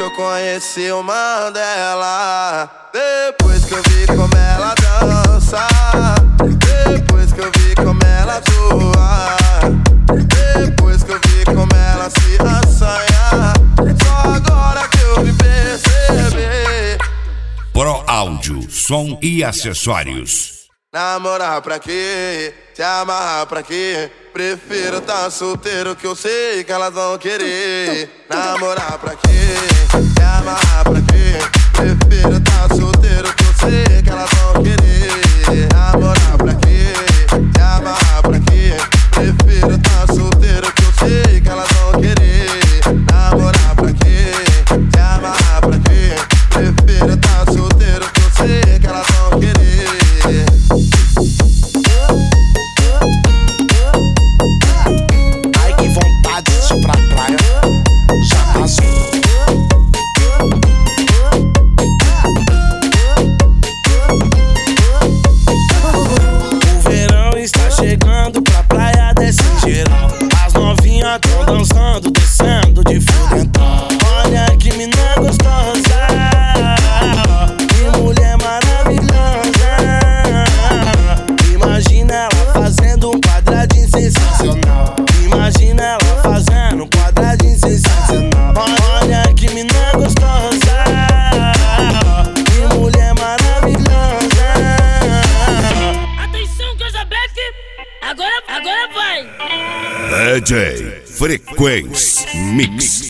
eu conheci o Mandela. Depois que eu vi como ela dança, depois que eu vi como ela atua, depois que eu vi como ela se assanha, só agora que eu vim perceber. Pro Áudio, som e acessórios. Namorar pra quê? Se amarrar pra quê? Prefiro tá solteiro que eu sei que elas vão querer. Namorar pra quê? Se amarrar pra quê? Prefiro tá solteiro que eu sei que elas vão querer. Namorar pra quê? Se amarrar pra quê? Prefiro tá solteiro que eu sei que elas vão querer. Namorar pra quê? Se amarrar pra quê? Prefiro tá solteiro que eu sei que elas vão querer. Ai, que vontade de ir pra praia. Já passou. O verão está chegando, pra praia desce geral. As novinhas tão dançando, descendo de fio dental. Olha que mina gostosa, que mulher maravilhosa. Imagina ela fazendo um quadradinho sensacional. Imagina ela fazendo um quadradinho sensacional. Olha que mina gostosa, que mulher maravilhosa. Atenção, Casablanca, agora vai! DJ Frequência Mix.